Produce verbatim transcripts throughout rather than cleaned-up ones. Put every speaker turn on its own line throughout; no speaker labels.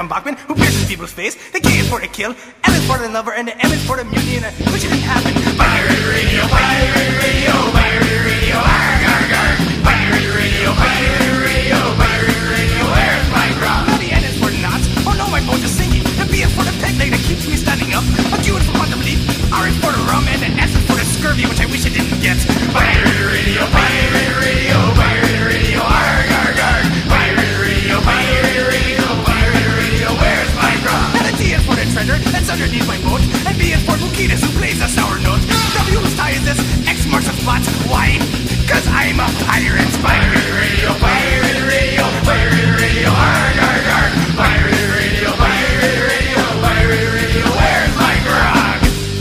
John Bachman, who pierces people's face. The K is for the kill, L is for the lover, and the M is for the mutiny, and I wish it didn't happen. Pirate radio, pirate radio, pirate radio, arg, arg, arg. Pirate radio, pirate radio, pirate radio, where's my grog? Now the N is for the knots, oh no, my boat is sinking. The B is for the peg leg that keeps me standing up. A Q is for quantum leap, R is for the rum, and the S is for the scurvy, which I wish I didn't get. Pirate radio, pirate radio, pirate radio, arg, arg, arg. Pirate radio, pirate radio, pirate radio, where's my grog? And the T is for the treasure that's underneath my boat, and B is for Bukitas, who plays a sour note. W whose tie is this, X marks the spot. Why? Cause I'm a pirate. Pirate radio, pirate radio, pirate radio, arg, arg, arg. Pirate radio, pirate radio, pirate radio, where's my grog?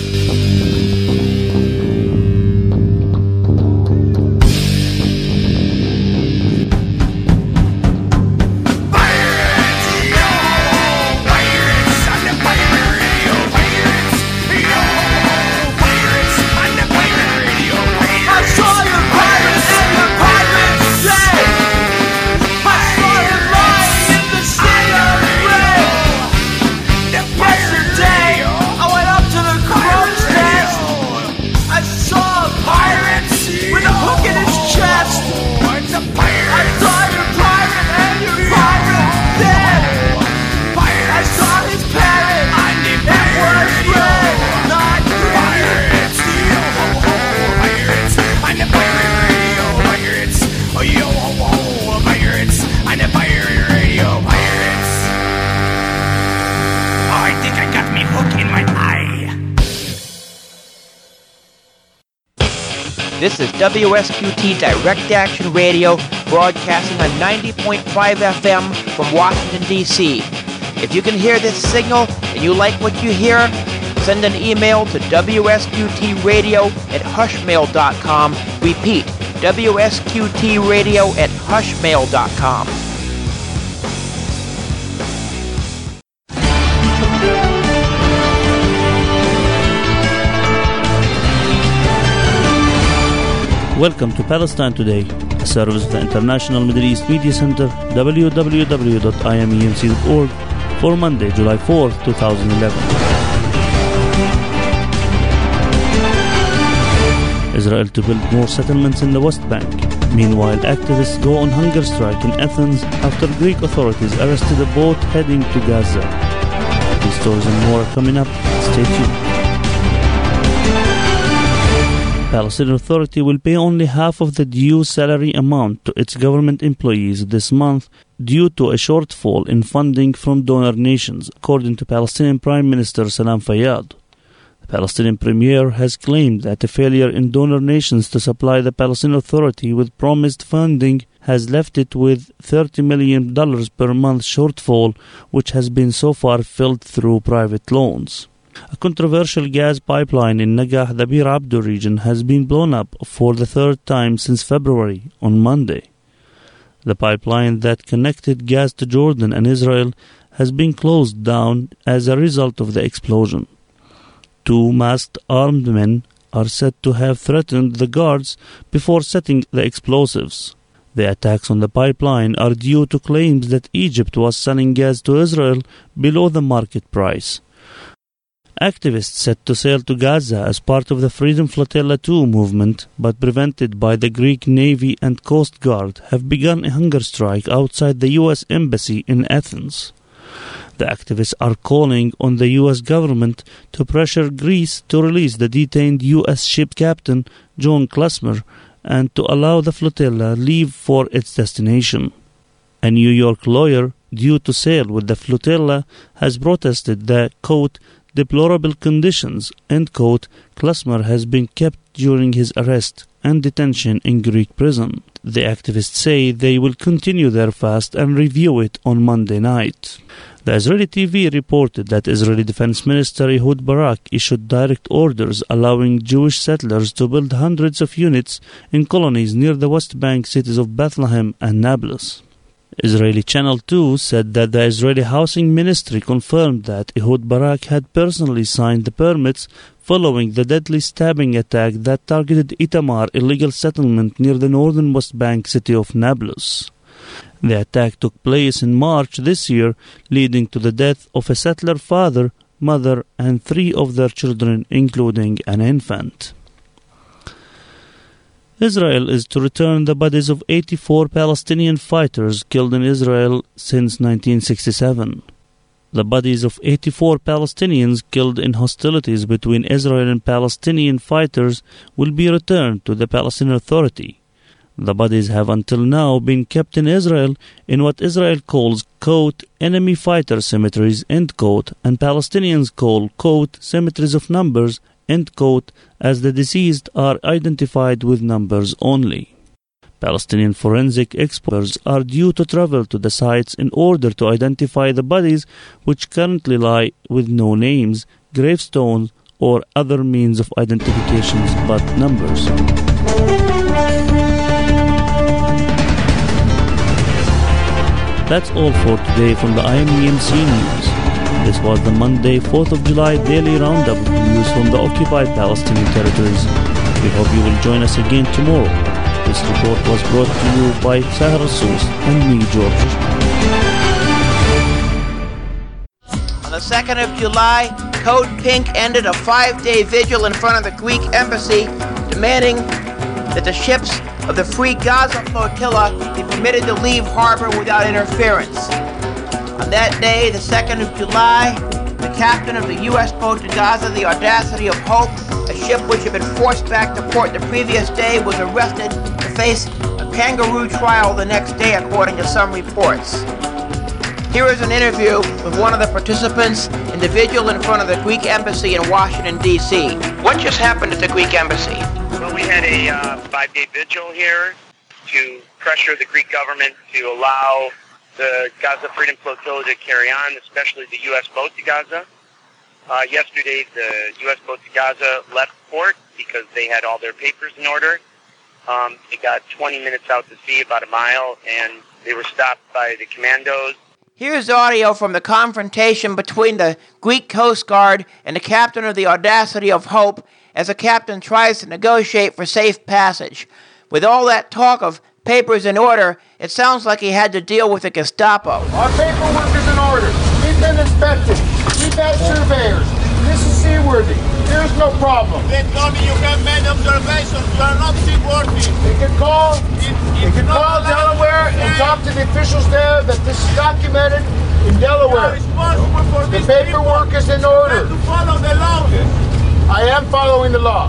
Pirates, yo! Pirates on the pirate radio, pirates, yo! Pirates on the pirate radio, pirates. I saw your pirates and your pirates say, I saw you lying in the sea of gray. Yesterday, I went up to the crow's nest. I saw a pirate with a hook in his chest. It's a pirate. I saw your pirate and your pirate dead. I saw his parrot. It was red, not green. Pirates, yo ho ho, pirates. I'm the pirate radio, pirates. Oh yo ho ho, pirates. I'm the pirate radio, pirates. Oh, I think I got me hook in my eye.
This is W S Q T Direct Action Radio, broadcasting on ninety point five F M from Washington, D C If you can hear this signal and you like what you hear, send an email to W S Q T radio at hushmail dot com. Repeat, W S Q T radio at hushmail dot com.
Welcome to Palestine Today, a service of the International Middle East Media Center, w w w dot i m e m c dot org, for Monday, July fourth, twenty eleven. Israel to build more settlements in the West Bank. Meanwhile, activists go on hunger strike in Athens after Greek authorities arrested a boat heading to Gaza. These stories and more are coming up. Stay tuned. Palestinian Authority will pay only half of the due salary amount to its government employees this month due to a shortfall in funding from donor nations, according to Palestinian Prime Minister Salam Fayyad. The Palestinian Premier has claimed that a failure in donor nations to supply the Palestinian Authority with promised funding has left it with thirty million dollars per month shortfall, which has been so far filled through private loans. A controversial gas pipeline in Nagah, the Bir Abdo region, has been blown up for the third time since February, on Monday. The pipeline that connected gas to Jordan and Israel has been closed down as a result of the explosion. Two masked armed men are said to have threatened the guards before setting the explosives. The attacks on the pipeline are due to claims that Egypt was selling gas to Israel below the market price. Activists set to sail to Gaza as part of the Freedom Flotilla two movement, but prevented by the Greek Navy and Coast Guard, have begun a hunger strike outside the U S Embassy in Athens. The activists are calling on the U S government to pressure Greece to release the detained U S ship captain John Klesmer and to allow the flotilla leave for its destination. A New York lawyer due to sail with the flotilla has protested the, quote, deplorable conditions, end quote, Klesmer has been kept during his arrest and detention in Greek prison. The activists say they will continue their fast and review it on Monday night. The Israeli T V reported that Israeli Defense Minister Ehud Barak issued direct orders allowing Jewish settlers to build hundreds of units in colonies near the West Bank cities of Bethlehem and Nablus. Israeli Channel two said that the Israeli Housing Ministry confirmed that Ehud Barak had personally signed the permits following the deadly stabbing attack that targeted Itamar illegal settlement near the northern West Bank city of Nablus. The attack took place in March this year, leading to the death of a settler father, mother, and three of their children, including an infant. Israel is to return the bodies of eighty-four Palestinian fighters killed in Israel since nineteen sixty-seven. The bodies of eighty-four Palestinians killed in hostilities between Israel and Palestinian fighters will be returned to the Palestinian Authority. The bodies have until now been kept in Israel in what Israel calls, quote, enemy fighter cemeteries, end quote, and Palestinians call, quote, cemeteries of numbers, end quote, as the deceased are identified with numbers only. Palestinian forensic experts are due to travel to the sites in order to identify the bodies, which currently lie with no names, gravestones, or other means of identifications but numbers. That's all for today from the I M E M C News. This was the Monday, fourth of July Daily Roundup of news from the occupied Palestinian territories. We hope you will join us again tomorrow. This report was brought to you by Sahar Soos and me, George.
On the second of July, Code Pink ended a five-day vigil in front of the Greek embassy, demanding that the ships of the Free Gaza Flotilla be permitted to leave harbor without interference. On that day, the second of July, the captain of the U S boat to Gaza, the Audacity of Hope, a ship which had been forced back to port the previous day, was arrested to face a kangaroo trial the next day, according to some reports. Here is an interview with one of the participants in the vigil in front of the Greek embassy in Washington, D C What just happened at the Greek embassy?
Well, we had a uh, five-day vigil here to pressure the Greek government to allow the Gaza Freedom Flotilla to carry on, especially the U S boat to Gaza. Uh, yesterday, the U S boat to Gaza left port because they had all their papers in order. Um, they got twenty minutes out to sea, about a mile, and they were stopped by the commandos.
Here's audio from the confrontation between the Greek Coast Guard and the captain of the Audacity of Hope as the captain tries to negotiate for safe passage. With all that talk of papers in order, it sounds like he had to deal with the Gestapo.
Our paperwork is in order. We've been inspected. We've had surveyors. This is seaworthy. There's no problem.
They told me you have made observations. You are not seaworthy.
They can call.
It,
They can call Delaware and talk to the officials there that this is documented in Delaware. The paperwork is in order.
You have to follow the law.
I am following the law.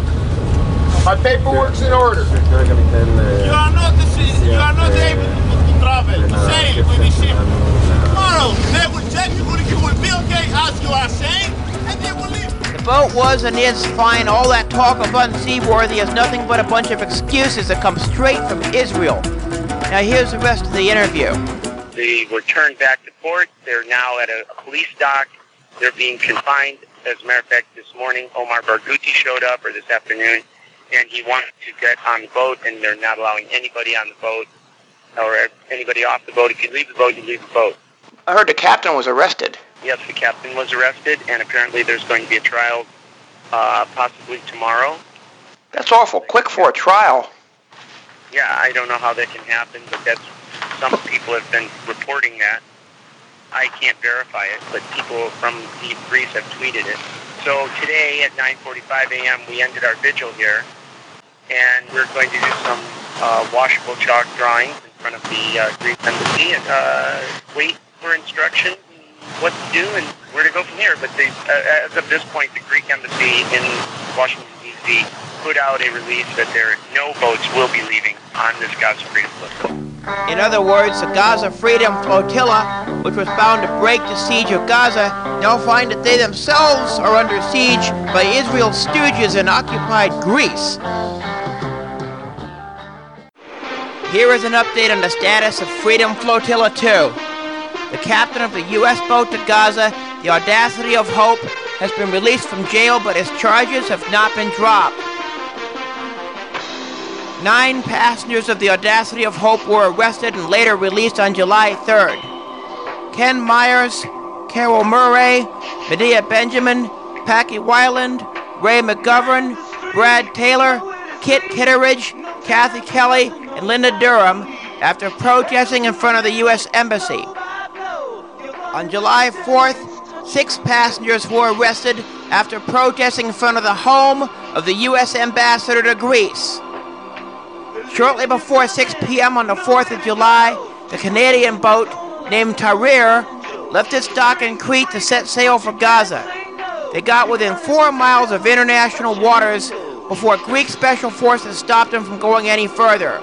My paperwork's in order.
You are not the sea, you are not able to, to travel, to sail with the ship. Tomorrow they will check you, you will be okay as you are saying, and they will leave.
The boat was and is fine. All that talk of unseaworthy is nothing but a bunch of excuses that come straight from Israel. Now here's the rest of the interview.
They were turned back to port. They're now at a police dock. They're being confined. As a matter of fact, this morning, Omar Barghouti showed up, or this afternoon, and he wanted to get on the boat, and they're not allowing anybody on the boat or anybody off the boat. If you leave the boat, you leave the boat.
I heard the captain was arrested.
Yes, the captain was arrested, and apparently there's going to be a trial uh, possibly tomorrow.
That's awful quick for a trial.
Yeah, I don't know how that can happen, but that's some people have been reporting that. I can't verify it, but people from Greece have tweeted it. So today at nine forty-five a.m. we ended our vigil here, and we're going to do some uh, washable chalk drawings in front of the uh, Greek embassy and uh, wait for instructions what to do and where to go from here. But they, uh, as of this point, the Greek embassy in Washington, D C put out a release that there no boats will be leaving on this Gaza Freedom Flotilla.
In other words, the Gaza Freedom Flotilla, which was bound to break the siege of Gaza, now find that they themselves are under siege by Israel's stooges in occupied Greece. Here is an update on the status of Freedom Flotilla two. The captain of the U S boat to Gaza, the Audacity of Hope, has been released from jail, but his charges have not been dropped. Nine passengers of the Audacity of Hope were arrested and later released on July third. Ken Myers, Carol Murray, Medea Benjamin, Packy Weiland, Ray McGovern, Brad Taylor, Kit Kitteridge, Kathy Kelly, and Linda Durham, after protesting in front of the U S Embassy. On July fourth, six passengers were arrested after protesting in front of the home of the U S Ambassador to Greece. Shortly before six p.m. on the fourth of July, the Canadian boat named Tahrir left its dock in Crete to set sail for Gaza. They got within four miles of international waters before Greek special forces stopped them from going any further.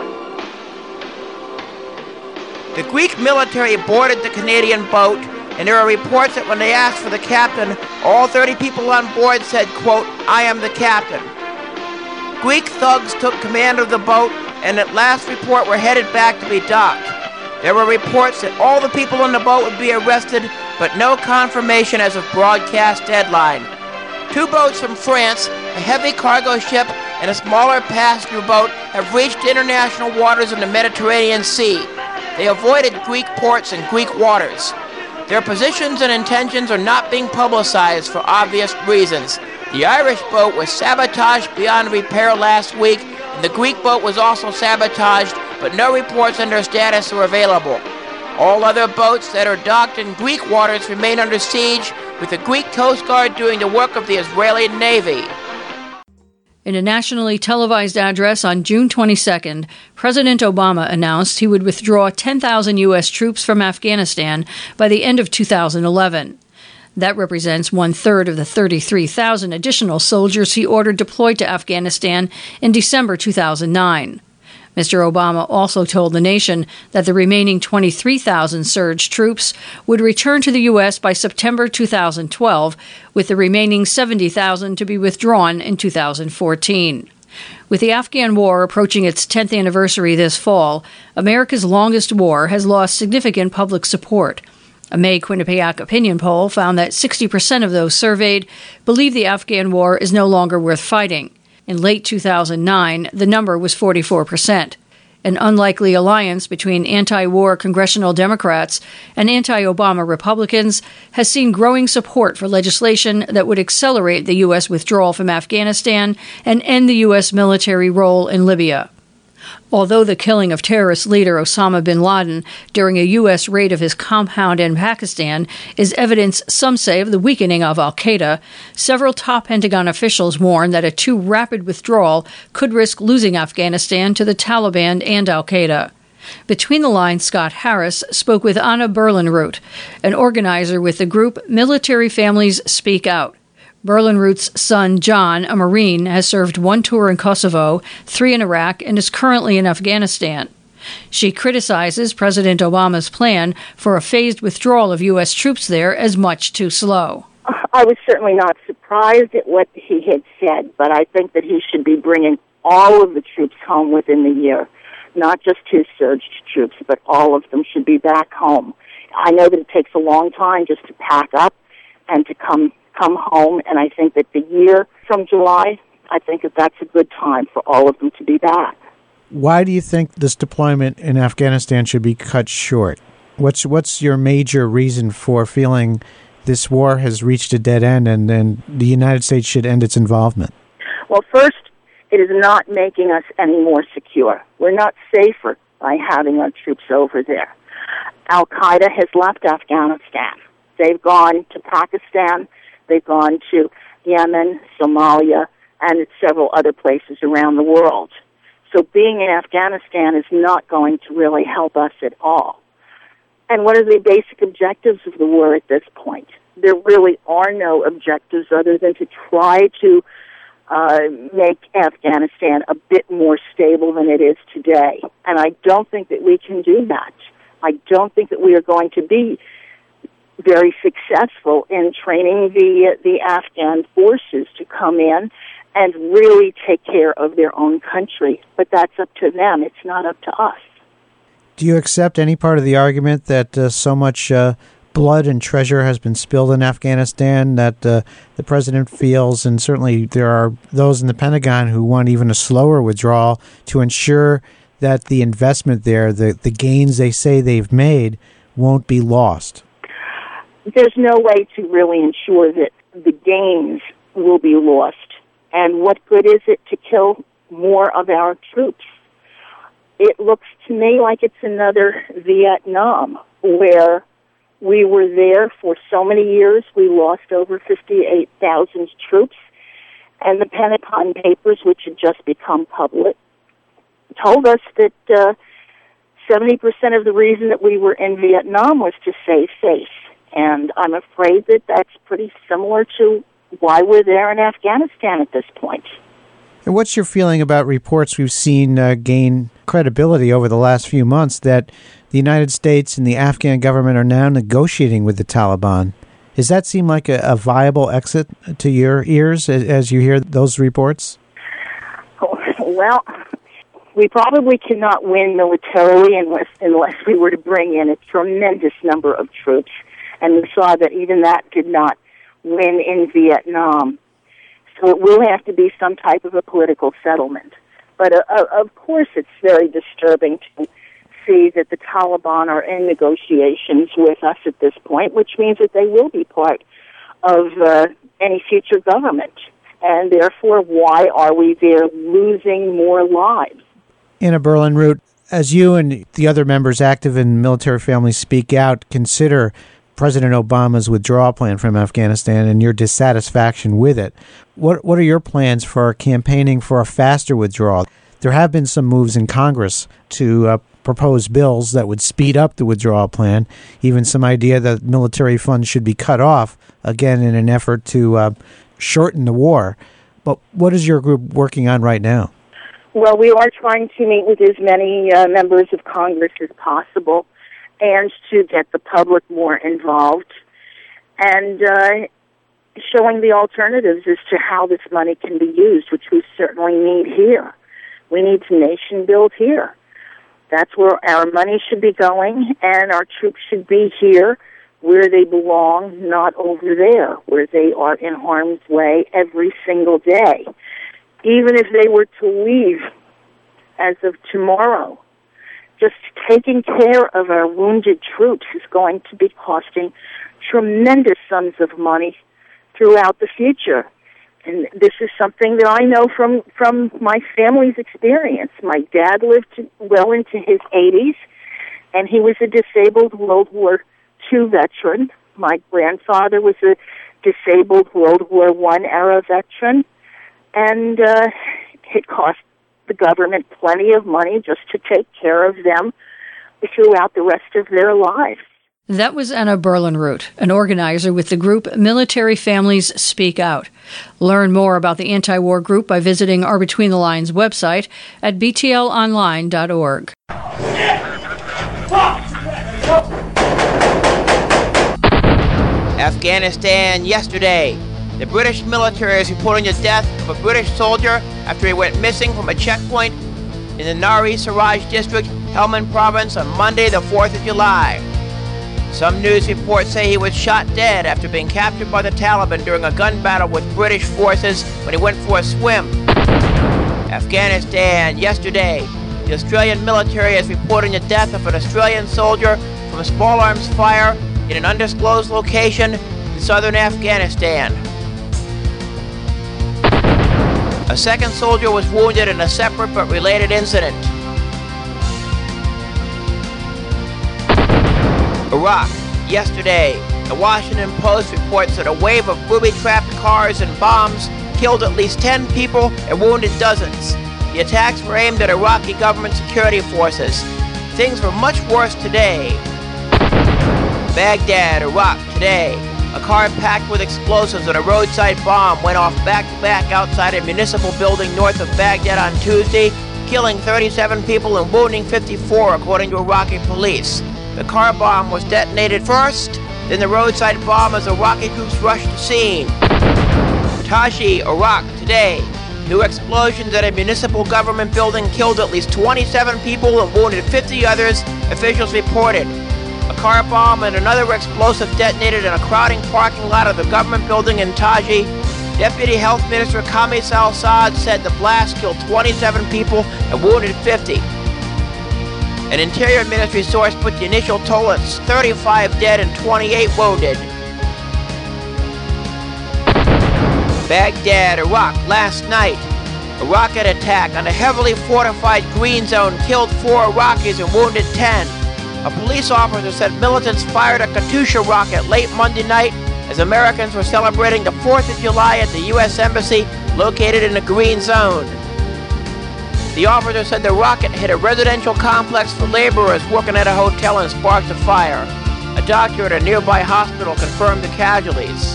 The Greek military boarded the Canadian boat, and there are reports that when they asked for the captain, all thirty people on board said, quote, "I am the captain." Greek thugs took command of the boat and at last report were headed back to be docked. There were reports that all the people in the boat would be arrested, but no confirmation as of broadcast deadline. Two boats from France, a heavy cargo ship, and a smaller passenger boat have reached international waters in the Mediterranean Sea. They avoided Greek ports and Greek waters. Their positions and intentions are not being publicized for obvious reasons. The Irish boat was sabotaged beyond repair last week, and the Greek boat was also sabotaged, but no reports on their status are available. All other boats that are docked in Greek waters remain under siege, with the Greek Coast Guard doing the work of the Israeli Navy.
In a nationally televised address on June twenty-second, President Obama announced he would withdraw ten thousand U S troops from Afghanistan by the end of two thousand eleven. That represents one-third of the thirty-three thousand additional soldiers he ordered deployed to Afghanistan in December two thousand nine. Mister Obama also told the nation that the remaining twenty-three thousand surge troops would return to the U S by September two thousand twelve, with the remaining seventy thousand to be withdrawn in two thousand fourteen. With the Afghan war approaching its tenth anniversary this fall, America's longest war has lost significant public support. A May Quinnipiac opinion poll found that sixty percent of those surveyed believe the Afghan war is no longer worth fighting. In late two thousand nine, the number was forty-four percent. An unlikely alliance between anti-war congressional Democrats and anti-Obama Republicans has seen growing support for legislation that would accelerate the U S withdrawal from Afghanistan and end the U S military role in Libya. Although the killing of terrorist leader Osama bin Laden during a U S raid of his compound in Pakistan is evidence, some say, of the weakening of al-Qaeda, several top Pentagon officials warn that a too rapid withdrawal could risk losing Afghanistan to the Taliban and al-Qaeda. Between the Lines, Scott Harris spoke with Anna Berlenroot, an organizer with the group Military Families Speak Out. Berlenroot's son, John, a Marine, has served one tour in Kosovo, three in Iraq, and is currently in Afghanistan. She criticizes President Obama's plan for a phased withdrawal of U S troops there as much too slow.
I was certainly not surprised at what he had said, but I think that he should be bringing all of the troops home within the year, not just his surged troops, but all of them should be back home. I know that it takes a long time just to pack up and to come come home, and I think that the year from July, I think that that's a good time for all of them to be back.
Why do you think this deployment in Afghanistan should be cut short? What's what's your major reason for feeling this war has reached a dead end and, and the United States should end its involvement?
Well, first, it is not making us any more secure. We're not safer by having our troops over there. Al-Qaeda has left Afghanistan. They've gone to Pakistan. They've gone to Yemen, Somalia, and several other places around the world. So being in Afghanistan is not going to really help us at all. And what are the basic objectives of the war at this point? There really are no objectives other than to try to uh, make Afghanistan a bit more stable than it is today. And I don't think that we can do that. I don't think that we are going to be very successful in training the the Afghan forces to come in and really take care of their own country. But that's up to them. It's not up to us.
Do you accept any part of the argument that uh, so much uh, blood and treasure has been spilled in Afghanistan that uh, the president feels, and certainly there are those in the Pentagon who want even a slower withdrawal to ensure that the investment there, the, the gains they say they've made, won't be lost?
There's no way to really ensure that the gains will be lost. And what good is it to kill more of our troops? it looks to me like it's another Vietnam, where we were there for so many years. We lost over fifty-eight thousand troops, and the Pentagon Papers, which had just become public, told us that uh, seventy percent of the reason that we were in Vietnam was to save face. And I'm afraid that that's pretty similar to why we're there in Afghanistan at this point.
And what's your feeling about reports we've seen uh, gain credibility over the last few months that the United States and the Afghan government are now negotiating with the Taliban? Does that seem like a, a viable exit to your ears as, as you hear those reports?
Well, we probably cannot win militarily unless, unless we were to bring in a tremendous number of troops. And we saw that even that did not win in Vietnam. So it will have to be some type of a political settlement. But uh, of course it's very disturbing to see that the Taliban are in negotiations with us at this point, which means that they will be part of uh, any future government. And therefore, why are we there losing more lives?
Anna Berlin-Root, as you and the other members active in military families speak out, consider President Obama's withdrawal plan from Afghanistan and your dissatisfaction with it, what what are your plans for campaigning for a faster withdrawal? There have been some moves in Congress to uh, propose bills that would speed up the withdrawal plan, even some idea that military funds should be cut off, again, in an effort to uh, shorten the war. But what is your group working on right now?
Well, we are trying to meet with as many uh, members of Congress as possible and to get the public more involved and uh, showing the alternatives as to how this money can be used, which we certainly need here. We need to nation build here. That's where our money should be going, and our troops should be here where they belong, not over there, where they are in harm's way every single day. Even if they were to leave as of tomorrow, just taking care of our wounded troops is going to be costing tremendous sums of money throughout the future. And this is something that I know from, from my family's experience. My dad lived well into his eighties, and he was a disabled World War Two veteran. My grandfather was a disabled World War One era veteran, and uh, it cost the government plenty of money just to take care of them throughout the rest of their lives.
That was Anna Berlin-Root, an organizer with the group Military Families Speak Out. Learn more about the anti-war group by visiting our Between the Lines website at b t l online dot org.
Afghanistan yesterday. The British military is reporting the death of a British soldier after he went missing from a checkpoint in the Nari Siraj district, Helmand province, on Monday, the fourth of July. Some news reports say he was shot dead after being captured by the Taliban during a gun battle with British forces when he went for a swim. Afghanistan yesterday. The Australian military is reporting the death of an Australian soldier from a small arms fire in an undisclosed location in southern Afghanistan. A second soldier was wounded in a separate but related incident. Iraq, yesterday. The Washington Post reports that a wave of booby-trapped cars and bombs killed at least ten people and wounded dozens. The attacks were aimed at Iraqi government security forces. Things were much worse today. Baghdad, Iraq, today. A car packed with explosives and a roadside bomb went off back-to-back outside a municipal building north of Baghdad on Tuesday, killing thirty-seven people and wounding fifty-four, according to Iraqi police. The car bomb was detonated first, then the roadside bomb as Iraqi troops rushed the scene. Taji, Iraq, today. New explosions at a municipal government building killed at least twenty-seven people and wounded fifty others, officials reported. A car bomb and another explosive detonated in a crowding parking lot of the government building in Taji. Deputy Health Minister Kamis Al-Assad said the blast killed twenty-seven people and wounded fifty. An Interior Ministry source put the initial toll at thirty-five dead and twenty-eight wounded. Baghdad, Iraq, last night. A rocket attack on a heavily fortified green zone killed four Iraqis and wounded ten. A police officer said militants fired a Katyusha rocket late Monday night as Americans were celebrating the fourth of July at the U S Embassy located in a green zone. The officer said the rocket hit a residential complex for laborers working at a hotel and sparked a fire. A doctor at a nearby hospital confirmed the casualties.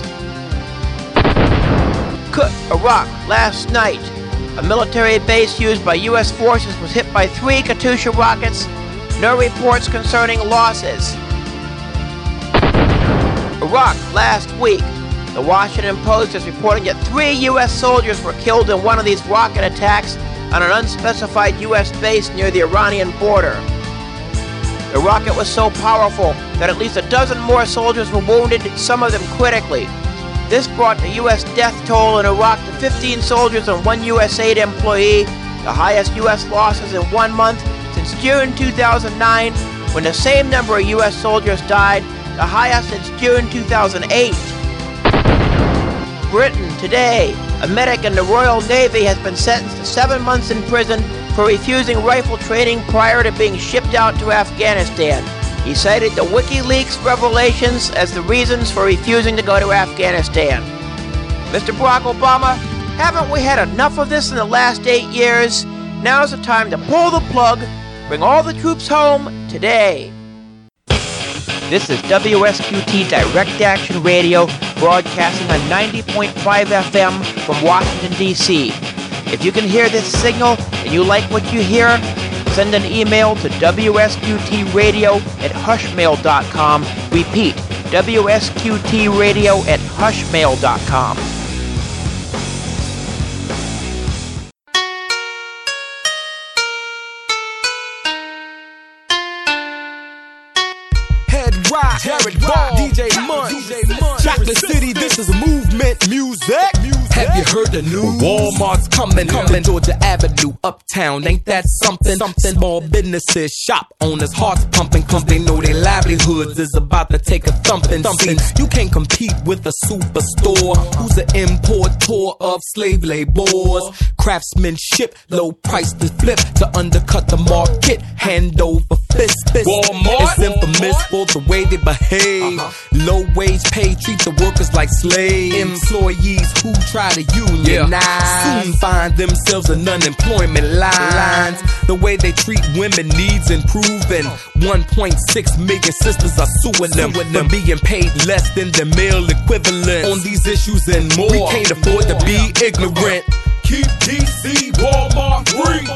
Kut, Iraq, last night. A military base used by U S forces was hit by three Katyusha rockets. No reports concerning losses. Iraq, last week. The Washington Post is reporting that three U S soldiers were killed in one of these rocket attacks on an unspecified U S base near the Iranian border. The rocket was so powerful that at least a dozen more soldiers were wounded, some of them critically. This brought the U S death toll in Iraq to fifteen soldiers and one U S aid employee, the highest U S losses in one month since June two thousand nine, when the same number of U S soldiers died, the highest since June two thousand eight. Britain, today, a medic in the Royal Navy has been sentenced to seven months in prison for refusing rifle training prior to being shipped out to Afghanistan. He cited the WikiLeaks revelations as the reasons for refusing to go to Afghanistan. Mister Barack Obama, haven't we had enough of this in the last eight years? Now's the time to pull the plug, bring all the troops home today. This is W S Q T Direct Action Radio, broadcasting on ninety point five F M from Washington, D C If you can hear this signal and you like what you hear, send an email to W S Q T radio at hushmail dot com. Repeat, W S Q T radio at hushmail dot com.
Rock, Jared Ball, D J Munch, Chocolate City, this is movement music. Have you heard the news? Walmart's coming, coming, Georgia Avenue, uptown. Ain't that something? Something. Small businesses, shop owners, hearts pumping, cause they know their livelihoods is about to take a thumping. thumping. You can't compete with a superstore who's an importer of slave labors. Craftsmanship, low price to flip to undercut the market, hand over fist. fist. Walmart is infamous for the way they behave. Uh-huh. Low wage pay, treat the workers like slaves. Employees who try to unionize yeah. soon find themselves in unemployment lines. The way they treat women needs improving. one point six million sisters are suing them for being paid less than the male equivalent. On these issues and more, we can't afford to be ignorant. Keep D C Walmart free.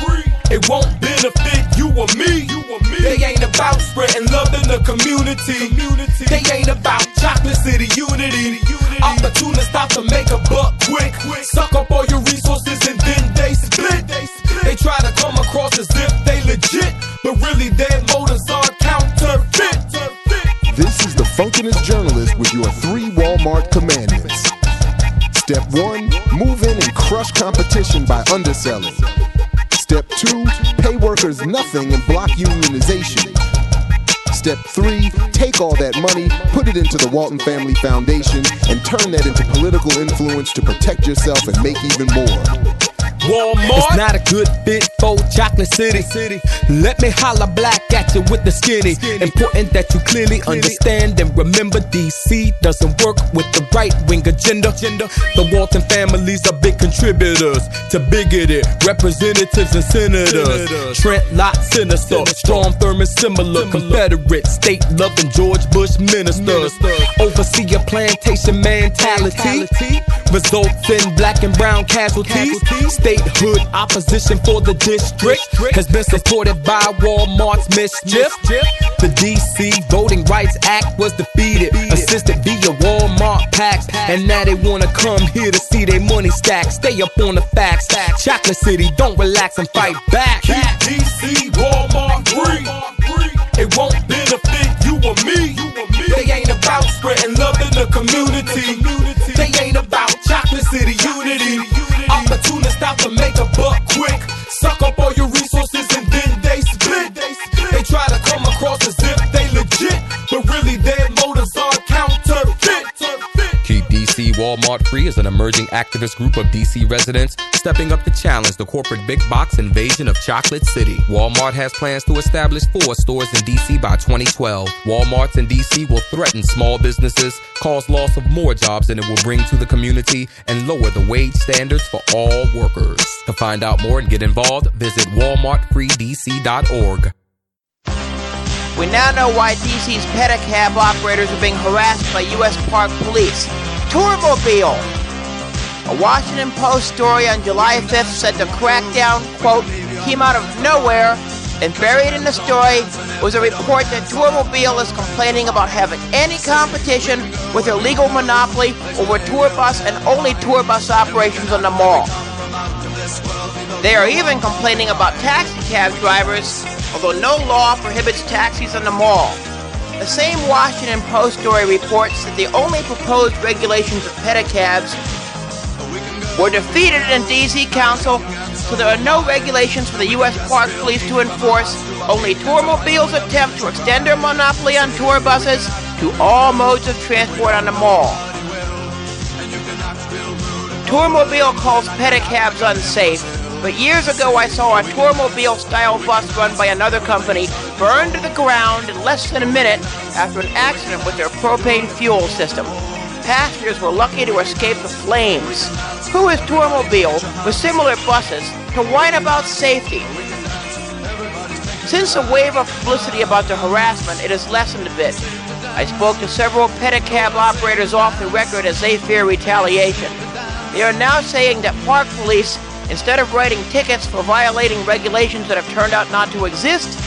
It won't benefit you or me. You or me. They ain't about spreading love in the community. community. They ain't about Chocolate City unity. unity. Opportunists stop to make a buck quick. quick. Suck up all your resources and then they split. They, split. They try to come across as if they legit, but really their motives are counterfeit.
This is the Funkinest Journalist with your three Walmart commandments. Step one, move in and crush competition by underselling. Step two, pay workers nothing and block unionization. Step three, take all that money, put it into the Walton Family Foundation, and turn that into political influence to protect yourself and make even more.
Walmart, it's not a good fit for Chocolate City. City. Let me holler black at you with the skinny. skinny. Important that you clearly understand and remember D C doesn't work with the right-wing agenda. agenda. The Walton families are big contributors to bigoted representatives and senators. senators. Trent Lott, Sinister, Strom Thurmond, similar, similar. Confederate, state-loving George Bush ministers. ministers. Oversee a plantation mentality, mentality results in black and brown casualties. casualties. Statehood opposition for the district has been supported by Walmart's mischief. The D C Voting Rights Act was defeated, assisted via Walmart PACs, and now they wanna come here to see their money stack. Stay up on the facts. Chocolate City, don't relax and fight back. Keep D C Walmart free. It won't benefit you or me. They ain't about spreading love in the community. They ain't about Chocolate City unity. Opportunists stop to make a buck quick. Suck up all your resources and then they split. They try to come across as if they legit, but really their motives are counterfeit.
Keep D C Walmart
Walmart Free is an emerging activist group of D C residents stepping up to challenge the corporate big box invasion of Chocolate City. Walmart has plans to establish four stores in D C by twenty twelve. Walmarts in D C will threaten small businesses, cause loss of more jobs than it will bring to the community, and lower the wage standards for all workers. To find out more and get involved, visit walmart free d c dot org.
We now know why D C's pedicab operators are being harassed by U S Park Police. Tourmobile! A Washington Post story on July fifth said the crackdown, quote, came out of nowhere, and buried in the story was a report that Tourmobile is complaining about having any competition with their legal monopoly over tour bus and only tour bus operations on the mall. They are even complaining about taxi cab drivers, although no law prohibits taxis on the mall. The same Washington Post story reports that the only proposed regulations of pedicabs were defeated in D C Council, so there are no regulations for the U S Park Police to enforce. Only Tourmobile's attempt to extend their monopoly on tour buses to all modes of transport on the mall. Tourmobile calls pedicabs unsafe, but years ago I saw a Tourmobile-style bus run by another company burn to the ground in less than a minute after an accident with their propane fuel system. Passengers were lucky to escape the flames. Who is Tourmobile, with similar buses, to whine about safety? Since a wave of publicity about the harassment, it has lessened a bit. I spoke to several pedicab operators off the record as they fear retaliation. They are now saying that Park Police, instead of writing tickets for violating regulations that have turned out not to exist,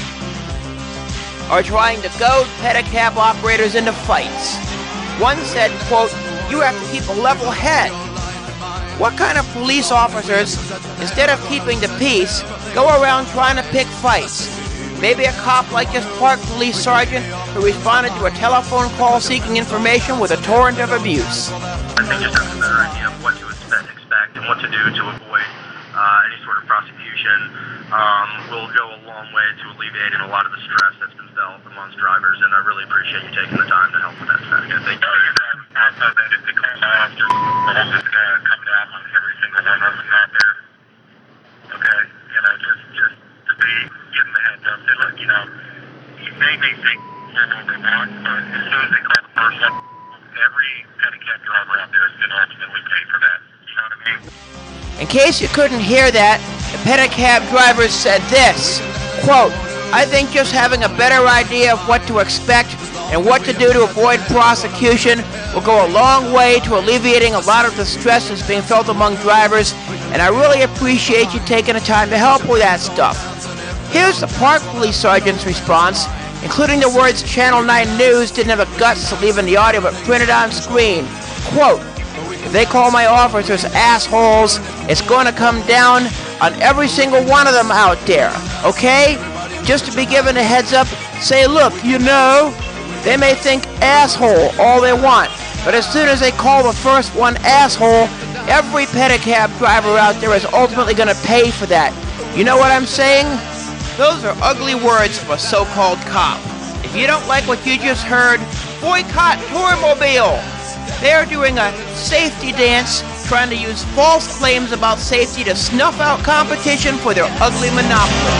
are trying to goad pedicab operators into fights. One said, quote, you have to keep a level head. What kind of police officers, instead of keeping the peace, go around trying to pick fights? Maybe a cop like this Park Police sergeant who responded to a telephone call seeking information with a torrent of abuse.
I think just have a better idea of what to expect, expect and what to do to avoid uh, any sort of prosecution um, will go a long way to alleviating a lot of the stress that's been felt amongst drivers, and I really appreciate you taking the time to help with that stuff. Yeah, thank you. I know that if they call out, just we'll just uh, come down on every single one of them out there. Okay, you know, just just to be giving the heads up. Say, look, you know, you may may think what they want, but as soon as they call the person, every pedicab driver out there is going to ultimately pay for that. You know what I mean?
In case you couldn't hear that, the pedicab drivers said this, quote, I think just having a better idea of what to expect and what to do to avoid prosecution will go a long way to alleviating a lot of the stress that's being felt among drivers, and I really appreciate you taking the time to help with that stuff. Here's the Park Police Sergeant's response, including the words Channel nine News didn't have the guts to leave in the audio but printed on screen. Quote, if they call my officers assholes, it's going to come down on every single one of them out there, okay? Just to be given a heads up, say, look, you know, they may think asshole all they want, but as soon as they call the first one asshole, every pedicab driver out there is ultimately going to pay for that. You know what I'm saying? Those are ugly words from a so-called cop. If you don't like what you just heard, boycott Tourmobile. They're doing a safety dance, trying to use false claims about safety to snuff out competition for their ugly monopoly.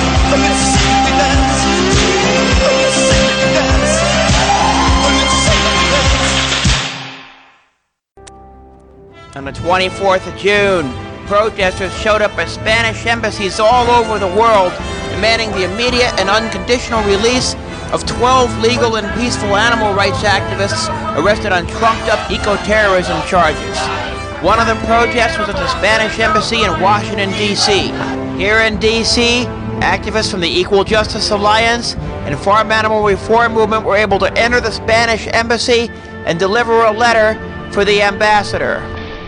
On the twenty-fourth of June, protesters showed up at Spanish embassies all over the world, demanding the immediate and unconditional release of twelve legal and peaceful animal rights activists arrested on trumped-up eco-terrorism charges. One of the protests was at the Spanish Embassy in Washington, D C Here in D C, activists from the Equal Justice Alliance and Farm Animal Reform Movement were able to enter the Spanish Embassy and deliver a letter for the ambassador.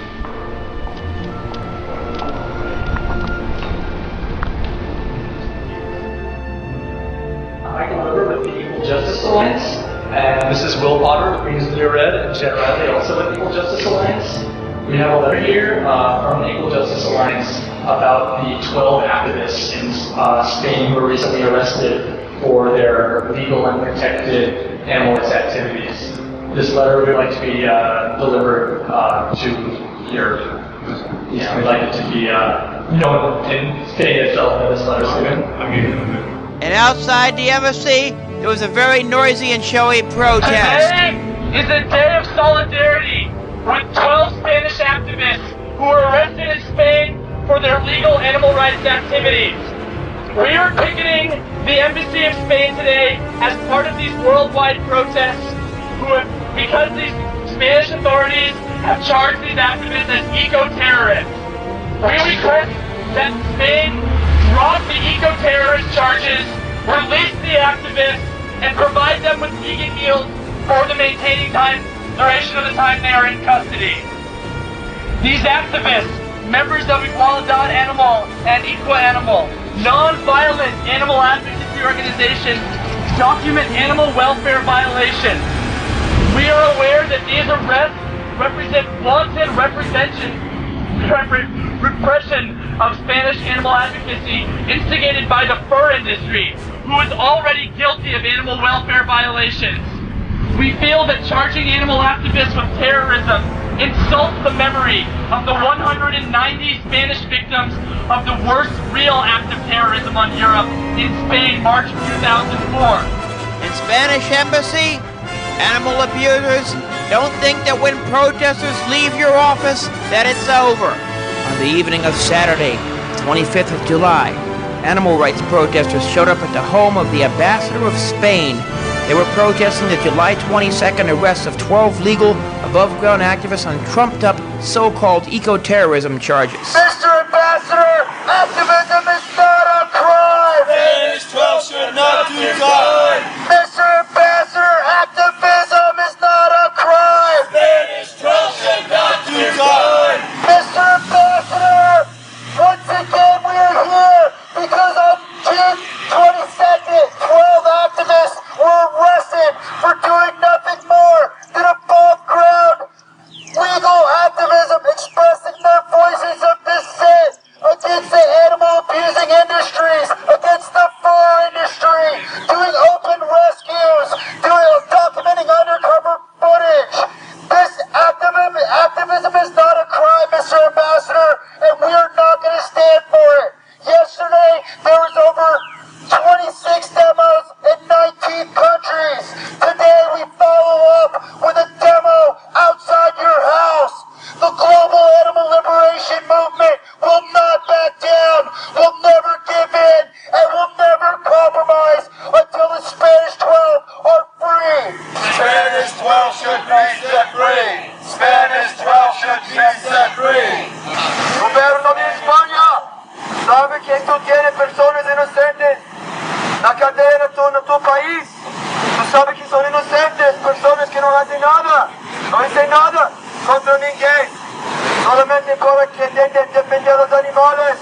I can deliver with the Equal Justice Alliance, and this is Will Potter, Greens Clear Red, and Jen Riley, also with the Equal Justice Alliance. We have a letter here uh, from the Equal Justice Alliance about the twelve activists in uh, Spain who were recently arrested for their legal and protected animal rights activities. This letter would like to be uh, delivered uh, to here. Yeah, we'd like it to be, uh, you know, in Spain itself in this letter statement.
And outside the embassy, there was a very noisy and showy protest.
Today is a day of solidarity with twelve Spanish activists who were arrested in Spain for their legal animal rights activities. We are picketing the embassy of Spain today as part of these worldwide protests who have, because these Spanish authorities have charged these activists as eco-terrorists. We request that Spain drop the eco-terrorist charges, release the activists, and provide them with vegan meals for the maintaining time, duration of the time they are in custody. These activists, members of Igualdad Animal and Equa Animal, non-violent animal advocacy organizations, document animal welfare violations. We are aware that these arrests represent wanton representation, repression of Spanish animal advocacy instigated by the fur industry, who is already guilty of animal welfare violations. We feel that charging animal activists with terrorism insults the memory of the one hundred ninety Spanish victims of the worst real act of terrorism on Europe in Spain, March two thousand four.
In Spanish embassy, animal abusers don't think that when protesters leave your office that it's over. On the evening of Saturday, twenty-fifth of July, animal rights protesters showed up at the home of the ambassador of Spain. They were protesting the July twenty-second arrest of twelve legal, above-ground activists on trumped-up, so-called eco-terrorism charges.
Mister Ambassador, activism is not a crime! Spanish twelve should not do time! Mister Ambassador, activism is not a crime! Spanish twelve should not do time! Mister Ambassador, once again we are here because on June twenty-second, twelve activists were arrested for doing nothing more than above-ground legal activism, expressing their voices of dissent against the animal-abusing industries, against the fur industry, doing open rescues, doing documenting undercover footage. This activism, activism is not a crime, Mister Ambassador, and we are not going to stand for it. Yesterday, there was over twenty-six demos in nineteen countries. Today, we follow up with a demo outside your house. The global animal liberation movement will not back down, will never give in, and will never compromise until the Spanish twelve are free. Spanish twelve should be set free. Spanish twelve should be set free. Gobierno de España, sabe que tú tienes personas inocentes na cadeia tu, no tu país. Tú sabes que son inocentes, personas que no hacen nada, no hacen nada contra ninguém, solamente para que intenten defender los animales.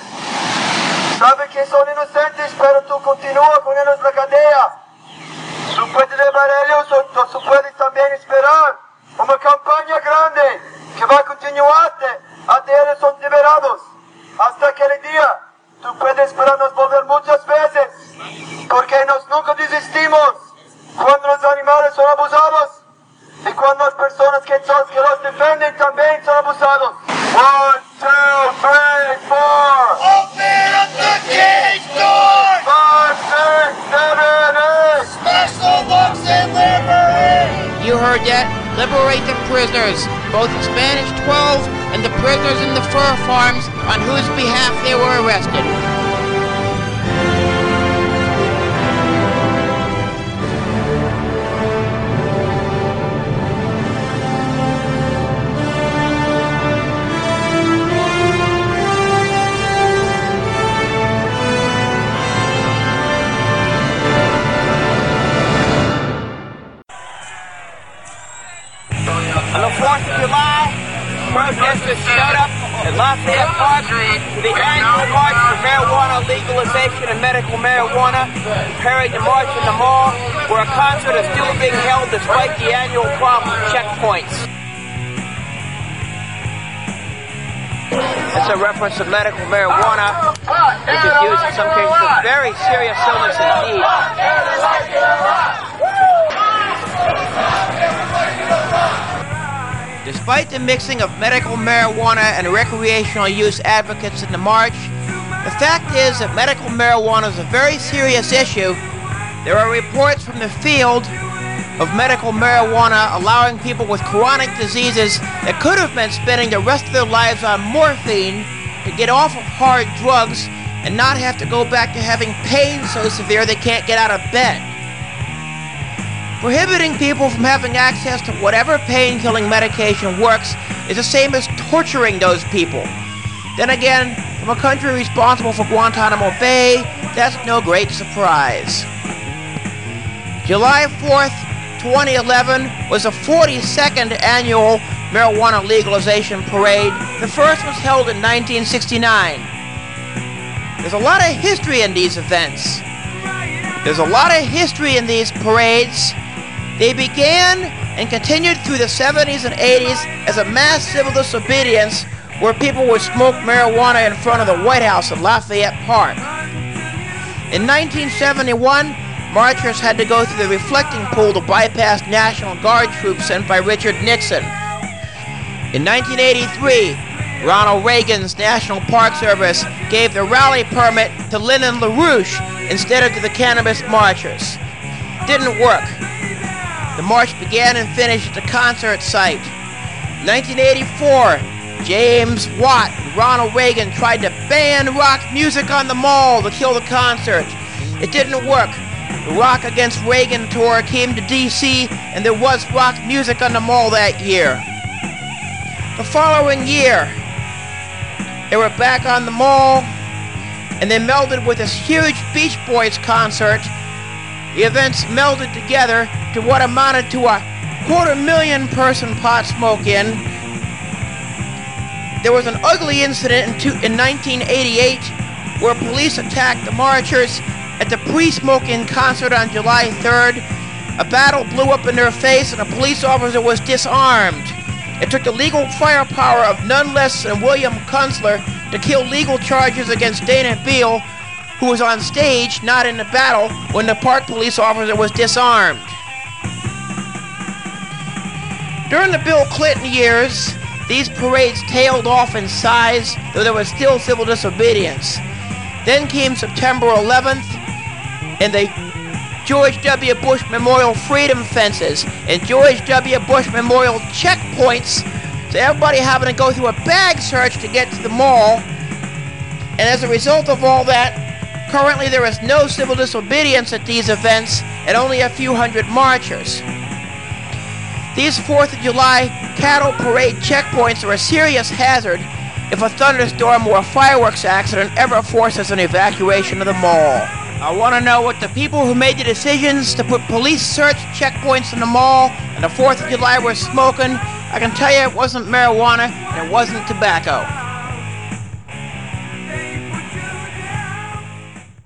Sabe que son inocentes, pero tú continúas con ellos na cadeia. Tú puedes liberar ellos, o tú puedes también esperar uma campanha grande que vai continuar até, até eles são liberados. Hasta aquele dia, tú puedes esperar nos volver muchas veces, porque nós nunca desistimos quando os animales são abusados e quando as pessoas que, que los defendem também são abusados. One, two, three, four. Open up the cage door. Five, six, seven, eight. Special books and liberty.
You heard that? Liberate the prisoners, both the Spanish twelve and the prisoners in the fur farms on whose behalf they were arrested.
On the fourth of July, protesters showed up at Lafayette Park for the annual March for Marijuana Legalization and Medical Marijuana, preparing to march in the mall, where a concert is still being held despite the annual problem of checkpoints. It's a reference to medical marijuana, which is used in some cases for very serious illness indeed.
Despite the mixing of medical marijuana and recreational use advocates in the march, the fact is that medical marijuana is a very serious issue. There are reports from the field of medical marijuana allowing people with chronic diseases that could have been spending the rest of their lives on morphine to get off of hard drugs and not have to go back to having pain so severe they can't get out of bed. Prohibiting people from having access to whatever pain-killing medication works is the same as torturing those people. Then again, from a country responsible for Guantanamo Bay, that's no great surprise. July fourth, twenty eleven was the forty-second annual marijuana legalization parade. The first was held in nineteen sixty-nine. There's a lot of history in these events. There's a lot of history in these parades. They began and continued through the seventies and eighties as a mass civil disobedience where people would smoke marijuana in front of the White House at Lafayette Park. In nineteen seventy-one, marchers had to go through the reflecting pool to bypass National Guard troops sent by Richard Nixon. In nineteen eighty-three, Ronald Reagan's National Park Service gave the rally permit to Lyndon LaRouche instead of to the cannabis marchers. Didn't work. The march began and finished at the concert site. nineteen eighty-four, James Watt and Ronald Reagan tried to ban rock music on the Mall to kill the concert. It didn't work. The Rock Against Reagan tour came to D C and there was rock music on the Mall that year. The following year, they were back on the Mall and they melded with this huge Beach Boys concert. The events melded together to what amounted to a quarter million person pot smoke-in. There was an ugly incident in, two, in nineteen eighty-eight where police attacked the marchers at the pre-smoke-in concert on July third. A battle blew up in their face and a police officer was disarmed. It took the legal firepower of none less than William Kunstler to kill legal charges against Dana Beal, who was on stage, not in the battle, when the park police officer was disarmed. During the Bill Clinton years, these parades tailed off in size, though there was still civil disobedience. Then came September eleventh, and the George W. Bush Memorial Freedom Fences and George W. Bush Memorial checkpoints, so everybody having to go through a bag search to get to the mall. And as a result of all that, currently there is no civil disobedience at these events and only a few hundred marchers. These fourth of July cattle parade checkpoints are a serious hazard if a thunderstorm or a fireworks accident ever forces an evacuation of the mall. I want to know what the people who made the decisions to put police search checkpoints in the mall and the fourth of July were smoking. I can tell you it wasn't marijuana and it wasn't tobacco.